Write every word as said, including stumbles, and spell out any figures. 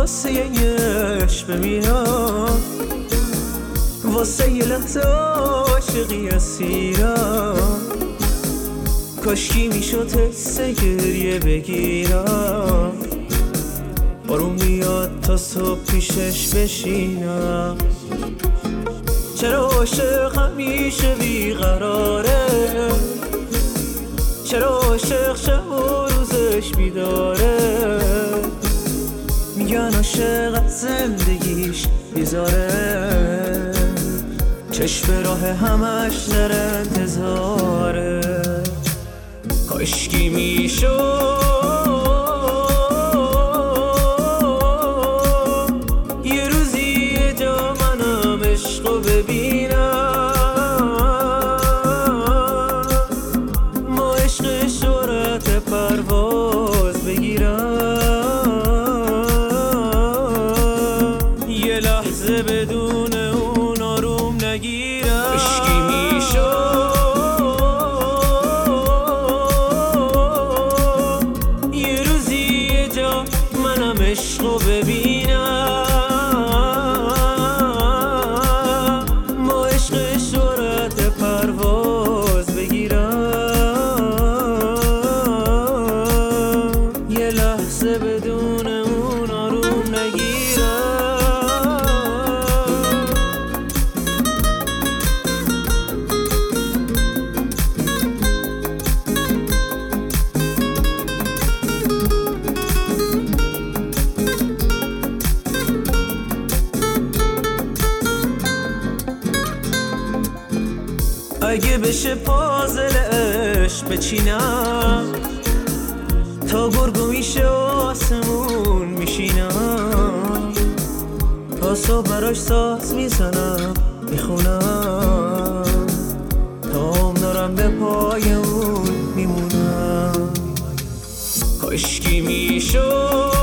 واسه یش بمیرم، واسه یه لحظه عاشقی اسیرم. کاشکی میشد حس گریه بگیرم، بارون میاد تا صبح پیشش بشینم. چرا عاشق همیشه بیقراره؟ چرا عاشق شب و روزش بیداره؟ میگن عاشق از زندگیش بیزاره، چشم راه همش در انتظاره. کاشکی میشد یه روزی یه جا منم عشقو ببینم، ما عشق شهرت پرواز بگیرم، یه لحظه بدون اون آروم نگیرم. کاشکی میشد عشقو ببینم، ما عشق شهرت پرواز بگیرم، یه لحظه بدون اون آروم نگیرم. اگه بشه پازلش بچینم، تا گرگو میشه آسمون میشینم، تا صبح براش ساز میزنم میخونم، تا هم دارم به پای اون میمونم. کاشکی میشد